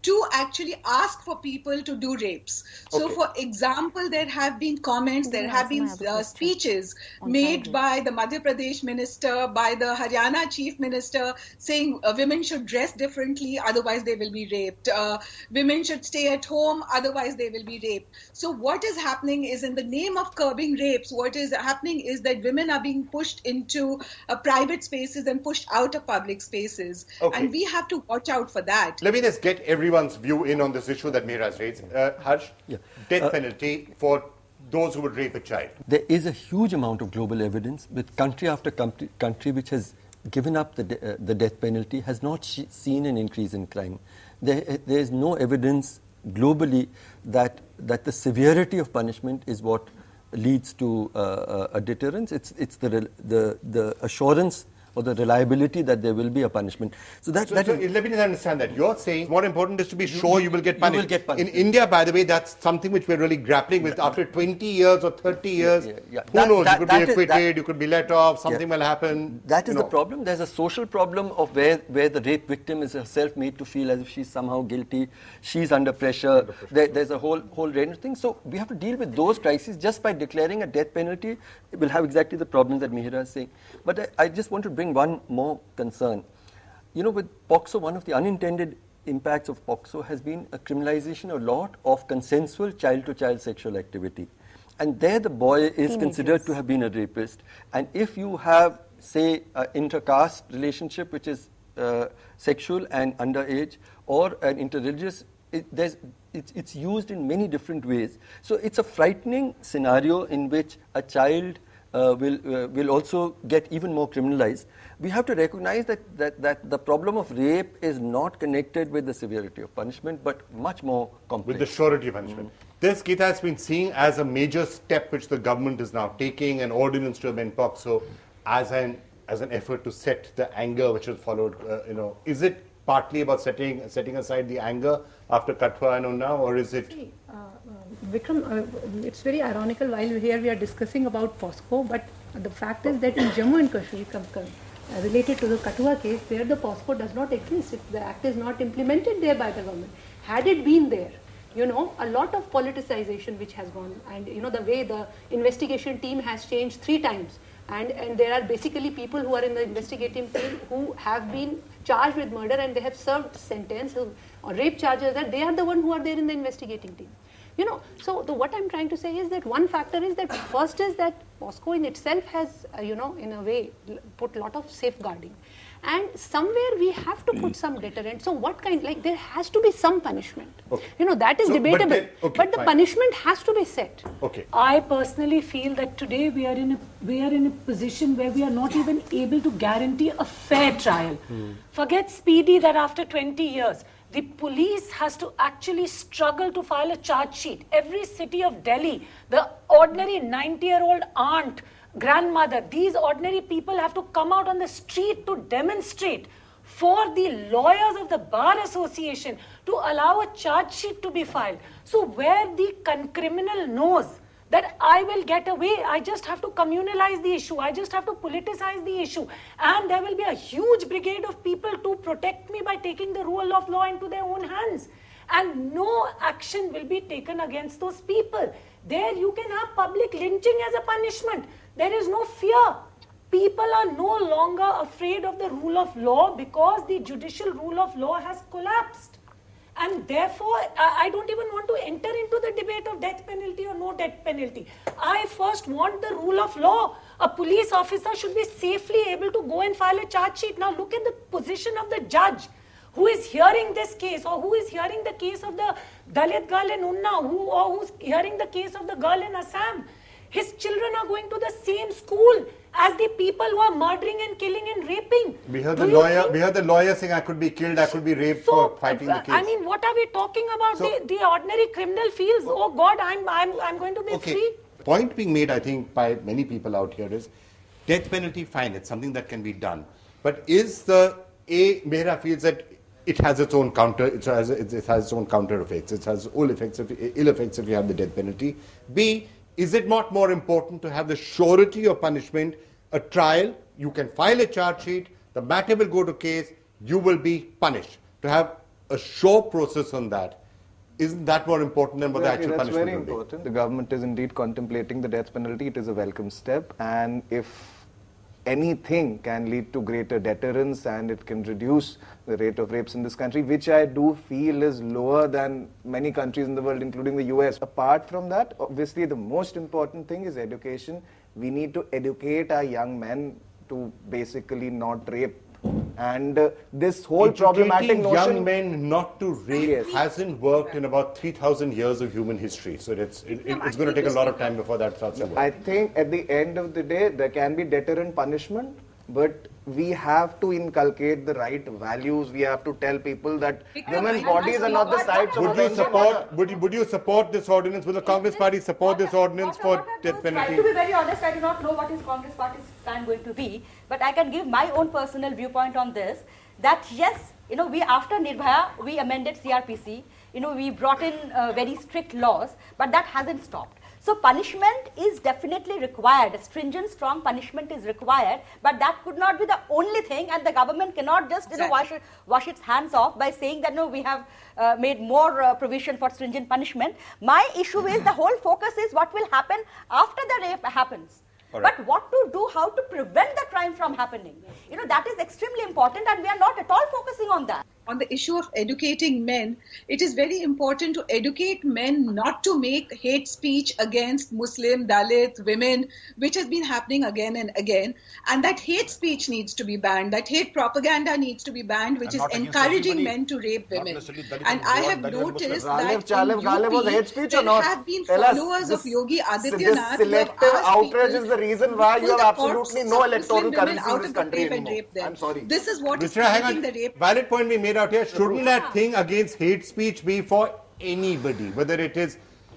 to actually ask for people to do rapes. So, Okay. for example, there have been comments, there have been uh, speeches made by the Madhya Pradesh minister, by the Haryana chief minister, saying uh, women should dress differently, otherwise they will be raped. Uh, women should stay at home, otherwise they will be raped. So, what is happening is, in the name of curbing rapes, what is happening is that women are being pushed into uh, private spaces and pushed out of public spaces. Okay. And we have to watch out for that. Let me just get everyone's view in on this issue that Mihra has raised. Uh, Harsh, Yeah. death Uh, penalty for those who would rape a child. There is a huge amount of global evidence with country after country, country which has given up the, de- uh, the death penalty has not sh- seen an increase in crime. There, uh, there is no evidence globally that, that the severity of punishment is what leads to uh, a deterrence. It's, it's the, rel- the, the assurance or the reliability that there will be a punishment. So that, So, that so is, let me just understand that. You're saying more important is to be sure you, will get you punished. will get punished. In India, by the way, that's something which we're really grappling with. After twenty years or thirty years, yeah, yeah. who That- knows? that- you could that be is- acquitted, that- you could be let off, something Yeah. will happen. That is you the know. problem. There's a social problem of where, where the rape victim is herself made to feel as if she's somehow guilty, she's under pressure. Under pressure. There, there's a whole whole range of things. So we have to deal with those crises just by declaring a death penalty. It will have exactly the problems that Mihra is saying. But I, I just want to bring one more concern. You know, with POCSO, one of the unintended impacts of POCSO has been a criminalization a lot of consensual child-to-child sexual activity. And there the boy is Teenagers. considered to have been a rapist. And if you have, say, an inter-caste relationship which is uh, sexual and underage, or an interreligious, it, there's, it's, it's used in many different ways. So it's a frightening scenario in which a child uh, will, uh, will also get even more criminalized. We have to recognize that, that, that the problem of rape is not connected with the severity of punishment, but much more complex. With the surety of punishment. Mm. This, Geeta, has been seen as a major step which the government is now taking, an ordinance to amend POCSO as an as an effort to set the anger which has followed. Uh, you know, is it partly about setting setting aside the anger after Kathua and Unnao, or is it? See, uh, uh, Vikram, uh, it's very ironical while here we are discussing about POSCO, but the fact is that in Jammu and Kashmir, com- com- uh, related to the Kathua case, there the POSCO does not exist. It, the act is not implemented there by the government. Had it been there, you know, a lot of politicization which has gone, and you know the way the investigation team has changed three times, and and there are basically people who are in the investigative team who have been charged with murder and they have served sentence or rape charges, that they are the one who are there in the investigating team. You know, so the, what I'm trying to say is that one factor is that first is that POSCO in itself has, uh, you know, in a way put a lot of safeguarding. And somewhere we have to put some deterrent. So what kind, like there has to be some punishment. Okay. You know, that is So, but debatable. then- okay, but the fine. punishment has to be set. Okay. I personally feel that today we are in a we are in a position where we are not even able to guarantee a fair trial. Forget speedy, that after twenty years, the police has to actually struggle to file a charge sheet. Every city of Delhi, the ordinary ninety-year-old aunt, grandmother, these ordinary people have to come out on the street to demonstrate for the lawyers of the Bar Association to allow a charge sheet to be filed. So where the con- criminal knows that I will get away, I just have to communalize the issue, I just have to politicize the issue, and there will be a huge brigade of people to protect me by taking the rule of law into their own hands. And no action will be taken against those people. There you can have public lynching as a punishment. There is no fear. People are no longer afraid of the rule of law because the judicial rule of law has collapsed. And therefore, I I don't even want to enter into the debate of death penalty or no death penalty. I first want the rule of law. A police officer should be safely able to go and file a charge sheet. Now look at the position of the judge who is hearing this case, or who is hearing the case of the Dalit girl in Unnao, who, or who's hearing the case of the girl in Assam. His children are going to the same school as the people who are murdering and killing and raping. We heard Do the you lawyer. think- We heard the lawyer saying, "I could be killed. I could be raped so, for fighting the uh, case." I mean, what are we talking about? So- the, the ordinary criminal feels, oh God, I'm, I'm, I'm going to be okay. free. Point being made, I think, by many people out here is death penalty. Fine, it's something that can be done. But is the A? Mehra feels that it has its own counter. It has it has its own counter effects. It has ill effects if, ill effects if you have the death penalty. B, is it not more important to have the surety of punishment, a trial? You can file a charge sheet. The matter will go to case. You will be punished. To have a sure process on that, isn't that more important than what Well, the actual that's punishment very will be? important. The government is indeed contemplating the death penalty. It is a welcome step, and if anything can lead to greater deterrence and it can reduce the rate of rapes in this country, which I do feel is lower than many countries in the world, including the U S. Apart from that, obviously the most important thing is education. We need to educate our young men to basically not rape. And uh, this whole Educating problematic notion... young men not to rape Yes. hasn't worked in about three thousand years of human history. So it's, it, it, it's going to take a lot of time before that starts to work. I think at the end of the day, there can be deterrent punishment, but we have to inculcate the right values. We have to tell people that women's bodies are not the sites of Would you attention. support? Would you, would you support this ordinance? Will the Congress Party support this ordinance for death penalty? To be very honest, I do not know what is Congress Party's stand going to be, but I can give my own personal viewpoint on this. That yes, you know, we after Nirbhaya we amended C R P C. You know, we brought in uh, very strict laws, but that hasn't stopped. So punishment is definitely required. A stringent, strong punishment is required, but that could not be the only thing, and the government cannot just you know wash, it, wash its hands off by saying that no, we have uh, made more uh, provision for stringent punishment. My issue is the whole focus is what will happen after the rape happens. Right. But what to do, how to prevent the crime from happening. You know, that is extremely important, and we are not at all focusing on that. On the issue of educating men, it is very important to educate men not to make hate speech against Muslim, Dalit, women, which has been happening again and again. And that hate speech needs to be banned. That hate propaganda needs to be banned, which And is not against encouraging everybody, men to rape not women. necessarily Dalit And and I Goan, have Dalit and noticed Muslim. that Ghalib, in Ghalib was U P, hate speech or there not? have been Tell us, followers this- of Yogi so Adityanath this who have selective asked outrage people is the reason why to you pull have the absolutely corpses no of electoral Muslim women currency in out this of the country grave and anymore. rape them. I'm sorry. This is what is Ruchira, hang preventing on. the rape. Valid point we made out here. Shouldn't that thing against hate speech be for anybody, whether it is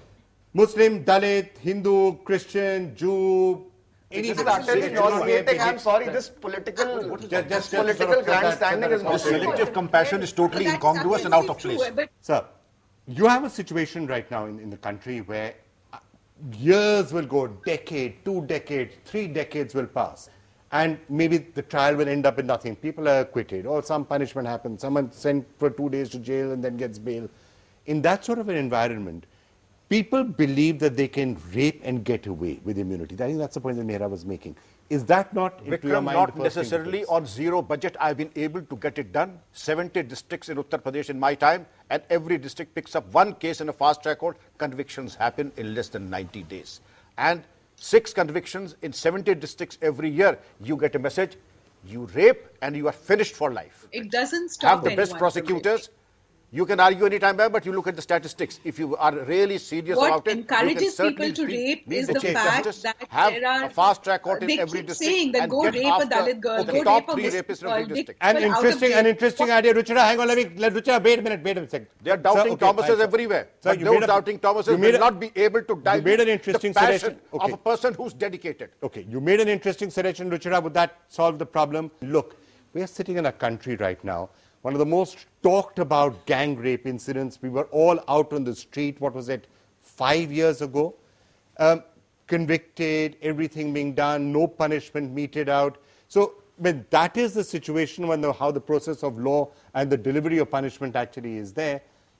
Muslim, Dalit, Hindu, Christian, Jew, This is anybody? utterly It should not be a nauseating. I'm hate- sorry, this political, Just- this just- just political sort of set that- grandstanding set is that not aside. Selective compassion is totally That's incongruous and out of absolutely place. true, but Sir, you have a situation right now in, in the country where uh, years will go, decade, two decades, three decades will pass. And maybe the trial will end up in nothing. People are acquitted, or some punishment happens. Someone sent for two days to jail and then gets bail. In that sort of an environment, people believe that they can rape and get away with immunity. I think that's the point that Mehra was making. Is that not, into your Vikram, mind, not the first thing to necessarily fix? on zero budget. I've been able to get it done. seventy districts in Uttar Pradesh in my time, and every district picks up one case in a fast track court. Convictions happen in less than ninety days. And six convictions in seventy districts every year. You get a message, you rape, and you are finished for life. it doesn't stop Have the best anyone from prosecutors. You can argue anytime, but you look at the statistics. If you are really serious What about it, encourages you can certainly people to speak- rape meet is the the Chief fact Justice, that have there are- a fast track court in they every keep district saying that and go get rape a after Dalit girl, the go top rape a three Muslim rapists in girl, every dick district. An people out of interesting, jail. an interesting idea, Ruchira. Hang on, let me, let Ruchira, wait a minute, wait a second. They are doubting Sir, okay, Thomases fine, sir. everywhere. Sir, But you those made a- doubting Thomases you made will a- not be able to you made an dilute interesting the passion suggestion. Okay. of a person who's dedicated. Okay, you made an interesting suggestion, Ruchira. Would that solve the problem? Look, we are sitting in a country right now, one of the most talked about gang rape incidents. We were all out on the street, what was it, five years ago? Um, convicted, everything being done, no punishment meted out. So when that is the situation, when the, how the process of law and the delivery of punishment actually is there,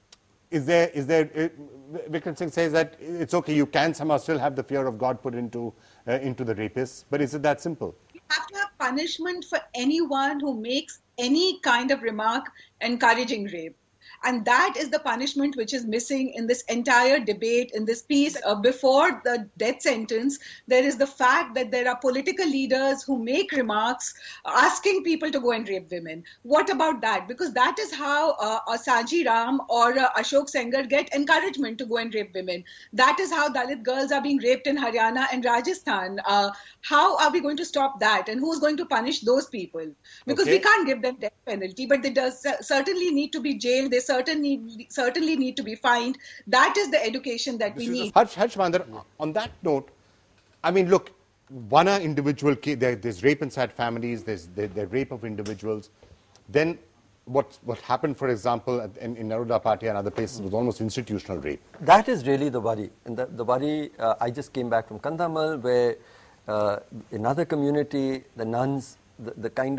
is there, is there, uh, Vikram Singh says that it's okay, you can somehow still have the fear of God put into, uh, into the rapists, but is it that simple? You have to have punishment for anyone who makes any kind of remark encouraging rape. And that is the punishment which is missing in this entire debate, in this piece. Uh, before the death sentence, there is the fact that there are political leaders who make remarks asking people to go and rape women. What about that? Because that is how uh, a Saji Ram or uh, Ashok Sengar get encouragement to go and rape women. That is how Dalit girls are being raped in Haryana and Rajasthan. Uh, how are we going to stop that? And who's going to punish those people? Because Okay. we can't give them death penalty, but they does certainly need to be jailed. They certainly certainly need to be fined. That is the education that we need. Harsh, Harsh Mandar, on that note, I mean, look, one are individual, ca- there, there's rape inside families, there's there, there rape of individuals. Then what, what happened, for example, at- in, in Naroda Party and other places was almost institutional rape. That is really the worry. And the, the worry, uh, I just came back from Kandhamal, where uh, another community, the nuns, the, the kind of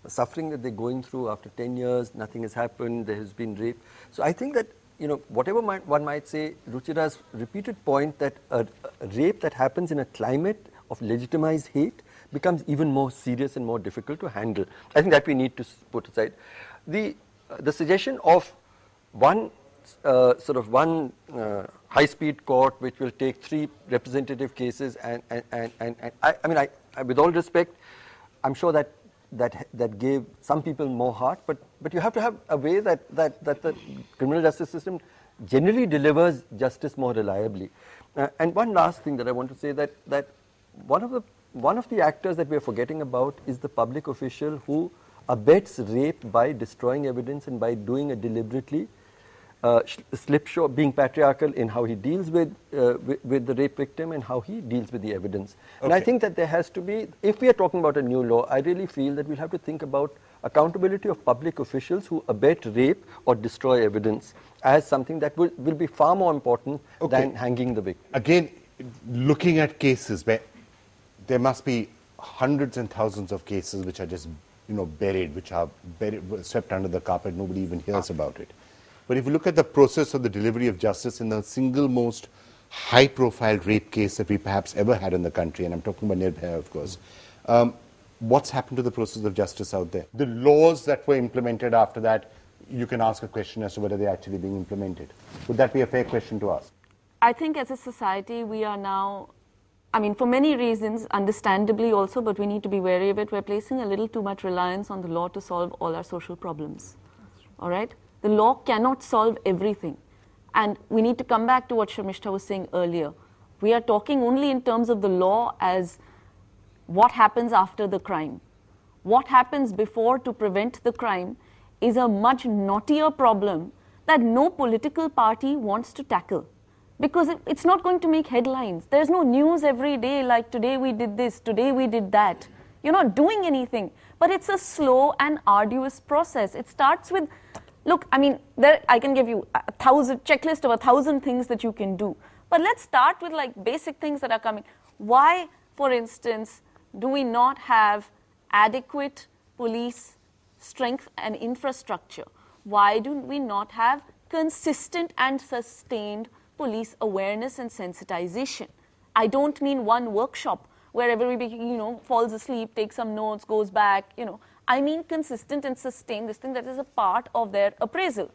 suffering that they're going through after ten years, nothing has happened, there has been rape. So I think that, you know, whatever might, one might say, Ruchira's repeated point that a, a rape that happens in a climate of legitimized hate becomes even more serious and more difficult to handle. I think that we need to put aside. The, uh, the suggestion of one uh, sort of one uh, high-speed court which will take three representative cases and, and, and, and, and I, I mean, I, I, with all respect, I'm sure that that that gave some people more heart, but but you have to have a way that that that the criminal justice system generally delivers justice more reliably. Uh, and one last thing that I want to say, that that one of the one of the actors that we are forgetting about is the public official who abets rape by destroying evidence and by doing it deliberately. Uh, slipshod, being patriarchal in how he deals with, uh, with with the rape victim and how he deals with the evidence. Okay. And I think that there has to be, if we are talking about a new law, I really feel that we'll have to think about accountability of public officials who abet rape or destroy evidence as something that will, will be far more important okay. than hanging the victim. Again, looking at cases where there must be hundreds and thousands of cases which are just, you know, buried, which are buried, swept under the carpet, nobody even hears about it. But if you look at the process of the delivery of justice in the single most high-profile rape case that we perhaps ever had in the country, and I'm talking about Nirbhaya, of course, um, what's happened to the process of justice out there? The laws that were implemented after that, you can ask a question as to whether they're actually being implemented. Would that be a fair question to ask? I think as a society, we are now, I mean, for many reasons, understandably also, but we need to be wary of it, we're placing a little too much reliance on the law to solve all our social problems. All right? The law cannot solve everything. And we need to come back to what Sharmishta was saying earlier. We are talking only in terms of the law as what happens after the crime. What happens before to prevent the crime is a much knottier problem that no political party wants to tackle. Because it, it's not going to make headlines. There's no news every day like today we did this, today we did that. You're not doing anything. But it's a slow and arduous process. It starts with, look, I mean, there, I can give you a thousand checklist of a thousand things that you can do. But let's start with like basic things that are coming. Why, for instance, do we not have adequate police strength and infrastructure? Why do we not have consistent and sustained police awareness and sensitization? I don't mean one workshop where everybody, you know, falls asleep, takes some notes, goes back, you know. I mean consistent and sustained, this thing that is a part of their appraisal.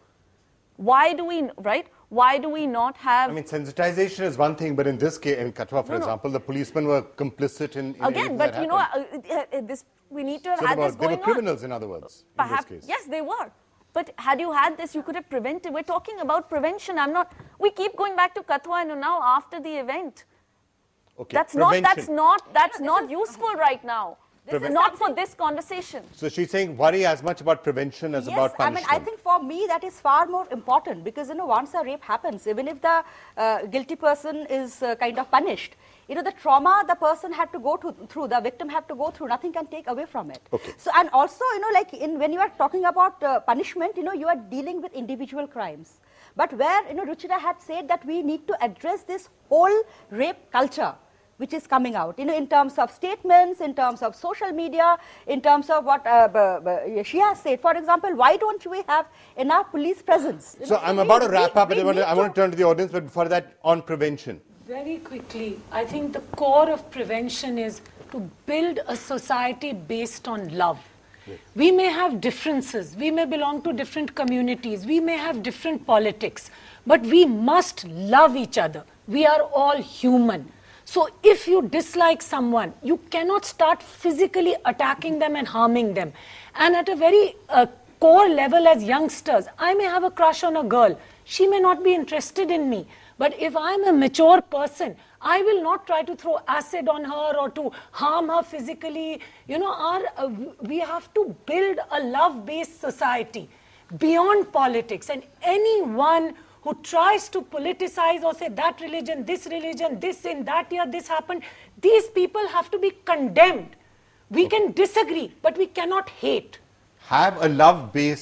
Why do we, right? Why do we not have... I mean, sensitization is one thing, but in this case, in Katwa, for no, example, no. the policemen were complicit in... in Again, but you know, uh, uh, this, we need to have so had were, this going They were criminals, on. in other words, Perhaps, in this case. Yes, they were. But had you had this, you could have prevented. We're talking about prevention. I'm not... We keep going back to Katwa and now after the event. Okay, that's prevention. not, that's not, that's not useful right now. This is not for this conversation. So she's saying worry as much about prevention as yes, about punishment. I mean, I think for me that is far more important because, you know, once a rape happens, even if the uh, guilty person is uh, kind of punished, you know, the trauma the person had to go to, through, the victim had to go through, nothing can take away from it. Okay. So, and also, you know, like in, when you are talking about uh, punishment, you know, you are dealing with individual crimes. But where, you know, Ruchira had said that we need to address this whole rape culture which is coming out, you know, in terms of statements, in terms of social media, in terms of what uh, b- b- she has said. For example, why don't we have enough police presence? You so know, I'm we, about to we, wrap up, we, but I want to, I want to turn to the audience, but before that, on prevention. Very quickly, I think the core of prevention is to build a society based on love. Yes. We may have differences, we may belong to different communities, we may have different politics, but we must love each other. We are all human. So if you dislike someone, you cannot start physically attacking them and harming them. And at a very uh, core level as youngsters, I may have a crush on a girl. She may not be interested in me. But if I'm a mature person, I will not try to throw acid on her or to harm her physically. You know, our, uh, we have to build a love-based society beyond politics. And anyone who tries to politicize or say that religion, this religion, this in that year, this happened, these people have to be condemned. We can disagree, but we cannot hate. Have a love-based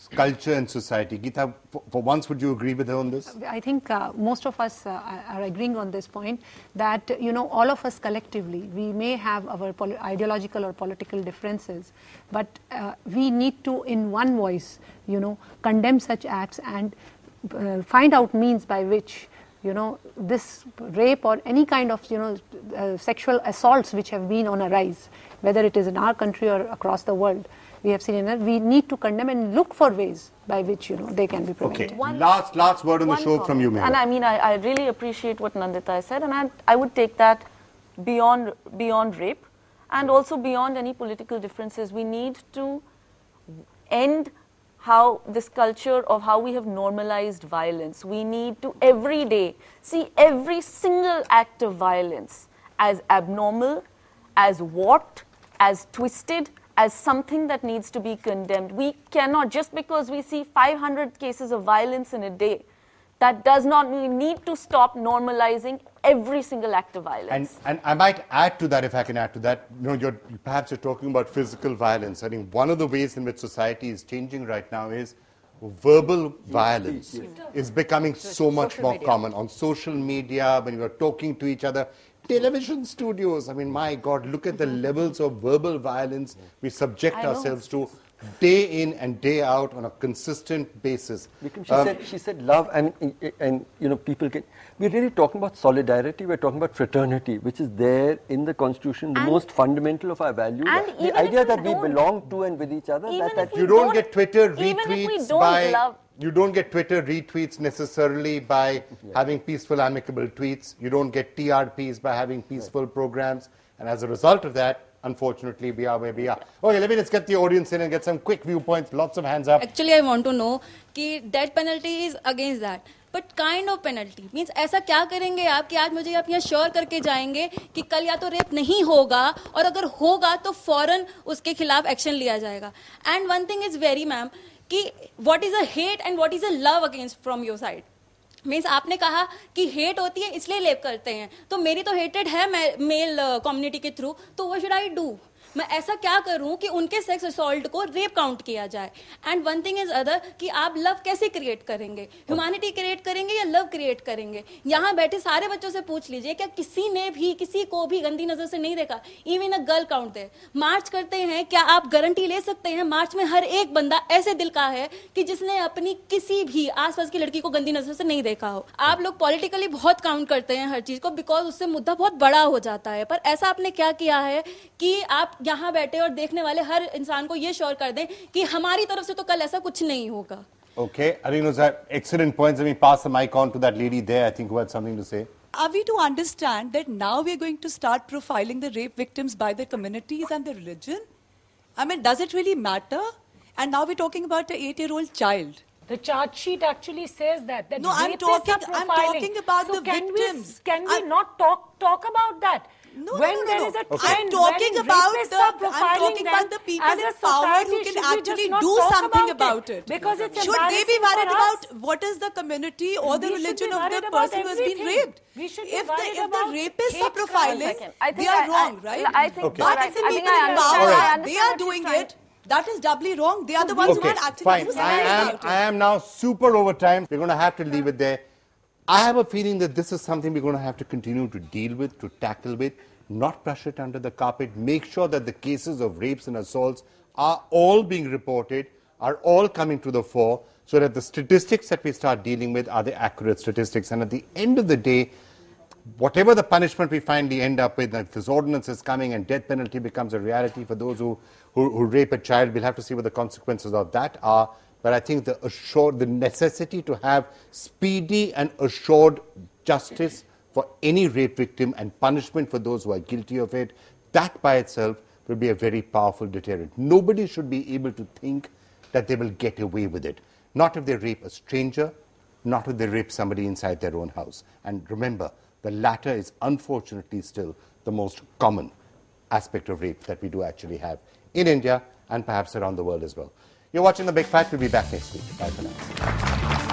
culture and society. Geeta, for, for once, would you agree with her on this? I think uh, most of us uh, are agreeing on this point that, you know, all of us collectively, we may have our poli- ideological or political differences, but uh, we need to, in one voice, you know, condemn such acts and uh, find out means by which, you know, this rape or any kind of, you know, uh, sexual assaults which have been on a rise, whether it is in our country or across the world, we have seen in it, we need to condemn and look for ways by which, you know, they can be prevented. Okay, one, last last word on the show comment. from you, Mehra. And I mean, I, I really appreciate what Nandita said, and I, I would take that beyond beyond rape and also beyond any political differences. We need to end how this culture of how we have normalized violence. We need to every day see every single act of violence as abnormal, as warped, as twisted, as something that needs to be condemned. We cannot, just because we see five hundred cases of violence in a day, that does not, we need to stop normalizing every single act of violence. And, and I might add to that, if I can add to that, you know, you're, perhaps you're talking about physical violence. I think one of the ways in which society is changing right now is verbal violence yes, yes. is becoming so much social more media. common. On social media, when you're talking to each other, television studios, I mean, my God, look at the levels of verbal violence we subject I ourselves know. to day in and day out on a consistent basis. She, um, said, she said love and, and, you know, people can... We're really talking about solidarity, we're talking about fraternity, which is there in the Constitution, the and most fundamental of our values. And the idea we that we belong to and with each other. That, that you don't, don't get Twitter retweets by... Love, You don't get Twitter retweets necessarily by yeah. having peaceful, amicable tweets. You don't get T R Ps by having peaceful right. programs. And as a result of that, unfortunately, we are where we are. Okay, let me just get the audience in and get some quick viewpoints. Lots of hands up. Actually, I want to know that death penalty is against that. But kind of penalty means ऐसा क्या करेंगे आप कि आज मुझे आप यहाँ sure करके जाएंगे कि कल या तो रेप नहीं होगा और अगर होगा तो फौरन उसके खिलाफ एक्शन लिया जाएगा. And one thing is very ma'am कि what is a hate and what is a love against from your side. Means आपने कहा कि हेट होती है इसलिए लेप करते हैं, तो मेरी तो हेटेड है मेल कम्युनिटी के थ्रू, तो व्हाट शुड आई डू? मैं ऐसा क्या करूं कि उनके सेक्स असॉल्ट को रेप काउंट किया जाए? And one thing is other कि आप लव कैसे क्रिएट करेंगे? ह्यूमैनिटी क्रिएट करेंगे या लव क्रिएट करेंगे? यहाँ बैठे सारे बच्चों से पूछ लीजिए, क्या किसी ने भी किसी को भी गंदी नजर से नहीं देखा? इवन अ गर्ल काउंट दे मार्च करते हैं, क्या आप गारंटी ले सकते हैं मार्च में हर एक बंदा ऐसे दिल का है कि जिसने अपनी किसी भी आसपास की लड़की को गंदी नजर से नहीं देखा हो? आप लोग पॉलिटिकली बहुत काउंट करते हैं हर चीज को, बिकॉज उससे मुद्दा बहुत बड़ा हो जाता है, पर ऐसा आपने क्या किया है कि आप यहाँ बैठे और देखने वाले हर इंसान को ये श्योर कर दें कि हमारी तरफ से तो कल ऐसा कुछ नहीं होगा? Okay, I think those are excellent points. Let me pass the mic on to that lady there, I think, who had something to say. Are we to understand that now we are going to start profiling the rape victims by their communities and their religion? I mean, does it really matter? And now we're talking about an eight-year-old child. The charge sheet actually says that. that no, I'm talking, I'm talking about so the can victims. We, can we I'm, not talk talk about that? No, when no, no, there no. is a Okay. trend, I'm talking when about the I'm talking about the people in power who can actually do something about it. Because it's should they be worried about what is the community or the religion of the person who has been raped? We should if the, if the rapists are profiling, they are wrong, I, right? I think okay. But if the people in power, they are doing it, that is doubly wrong. They are the ones okay, who can actually fine. do something I am, about it. I am now super over time. We're going to have to leave it there. I have a feeling that this is something we're going to have to continue to deal with, to tackle with, not brush it under the carpet, make sure that the cases of rapes and assaults are all being reported, are all coming to the fore, so that the statistics that we start dealing with are the accurate statistics. And at the end of the day, whatever the punishment we finally end up with, if this ordinance is coming and death penalty becomes a reality for those who, who, who rape a child, we'll have to see what the consequences of that are. But I think the assured, the necessity to have speedy and assured justice for any rape victim and punishment for those who are guilty of it, that by itself will be a very powerful deterrent. Nobody should be able to think that they will get away with it. Not if they rape a stranger, not if they rape somebody inside their own house. And remember, the latter is unfortunately still the most common aspect of rape that we do actually have in India and perhaps around the world as well. You're watching The Big Fight. We'll be back next week. Bye for now.